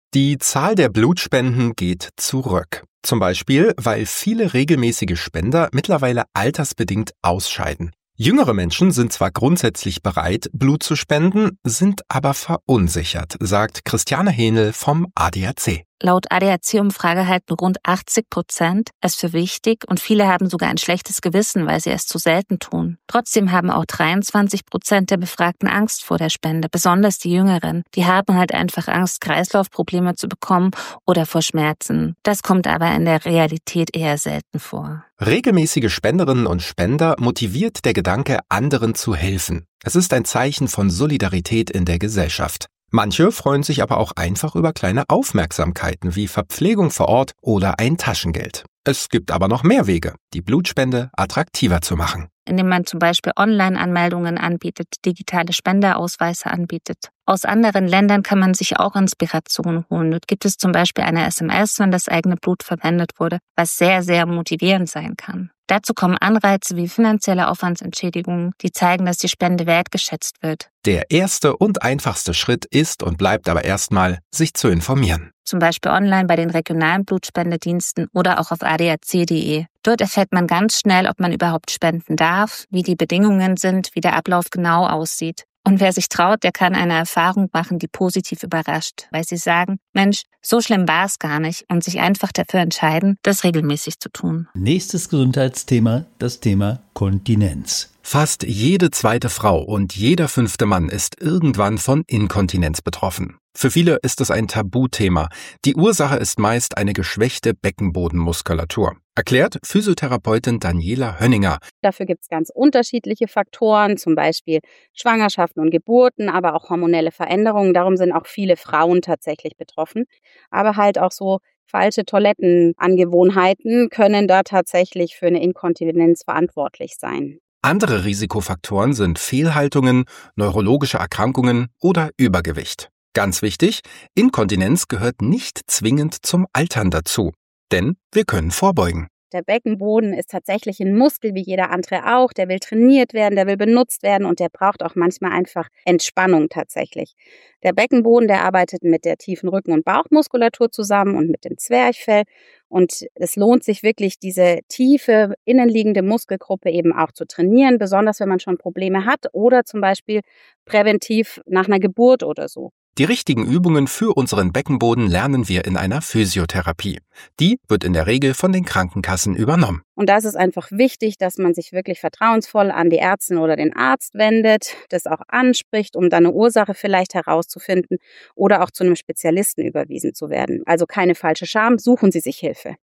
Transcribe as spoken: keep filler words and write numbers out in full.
Die Zahl der Blutspenden geht zurück. Zum Beispiel, weil viele regelmäßige Spender mittlerweile altersbedingt ausscheiden. Jüngere Menschen sind zwar grundsätzlich bereit, Blut zu spenden, sind aber verunsichert, sagt Christiane Hähnel vom A D A C. Laut A D A C-Umfrage halten rund achtzig Prozent es für wichtig und viele haben sogar ein schlechtes Gewissen, weil sie es zu selten tun. Trotzdem haben auch dreiundzwanzig Prozent der Befragten Angst vor der Spende, besonders die Jüngeren. Die haben halt einfach Angst, Kreislaufprobleme zu bekommen oder vor Schmerzen. Das kommt aber in der Realität eher selten vor. Regelmäßige Spenderinnen und Spender motiviert der Gedanke, anderen zu helfen. Es ist ein Zeichen von Solidarität in der Gesellschaft. Manche freuen sich aber auch einfach über kleine Aufmerksamkeiten wie Verpflegung vor Ort oder ein Taschengeld. Es gibt aber noch mehr Wege, die Blutspende attraktiver zu machen. Indem man zum Beispiel Online-Anmeldungen anbietet, digitale Spenderausweise anbietet. Aus anderen Ländern kann man sich auch Inspiration holen. Dort gibt es zum Beispiel eine S M S, wenn das eigene Blut verwendet wurde, was sehr, sehr motivierend sein kann. Dazu kommen Anreize wie finanzielle Aufwandsentschädigungen, die zeigen, dass die Spende wertgeschätzt wird. Der erste und einfachste Schritt ist und bleibt aber erstmal, sich zu informieren. Zum Beispiel online bei den regionalen Blutspendediensten oder auch auf a d a c punkt d e. Dort erfährt man ganz schnell, ob man überhaupt spenden darf, wie die Bedingungen sind, wie der Ablauf genau aussieht. Und wer sich traut, der kann eine Erfahrung machen, die positiv überrascht, weil sie sagen, Mensch, so schlimm war es gar nicht und sich einfach dafür entscheiden, das regelmäßig zu tun. Nächstes Gesundheitsthema, das Thema Kontinenz. Fast jede zweite Frau und jeder fünfte Mann ist irgendwann von Inkontinenz betroffen. Für viele ist es ein Tabuthema. Die Ursache ist meist eine geschwächte Beckenbodenmuskulatur. Erklärt Physiotherapeutin Daniela Hönninger. Dafür gibt es ganz unterschiedliche Faktoren, zum Beispiel Schwangerschaften und Geburten, aber auch hormonelle Veränderungen. Darum sind auch viele Frauen tatsächlich betroffen. Aber halt auch so falsche Toilettenangewohnheiten können da tatsächlich für eine Inkontinenz verantwortlich sein. Andere Risikofaktoren sind Fehlhaltungen, neurologische Erkrankungen oder Übergewicht. Ganz wichtig, Inkontinenz gehört nicht zwingend zum Altern dazu, denn wir können vorbeugen. Der Beckenboden ist tatsächlich ein Muskel wie jeder andere auch. Der will trainiert werden, der will benutzt werden und der braucht auch manchmal einfach Entspannung tatsächlich. Der Beckenboden, der arbeitet mit der tiefen Rücken- und Bauchmuskulatur zusammen und mit dem Zwerchfell. Und es lohnt sich wirklich, diese tiefe, innenliegende Muskelgruppe eben auch zu trainieren, besonders wenn man schon Probleme hat oder zum Beispiel präventiv nach einer Geburt oder so. Die richtigen Übungen für unseren Beckenboden lernen wir in einer Physiotherapie. Die wird in der Regel von den Krankenkassen übernommen. Und da ist es einfach wichtig, dass man sich wirklich vertrauensvoll an die Ärztin oder den Arzt wendet, das auch anspricht, um dann eine Ursache vielleicht herauszufinden oder auch zu einem Spezialisten überwiesen zu werden. Also keine falsche Scham, suchen Sie sich Hilfe.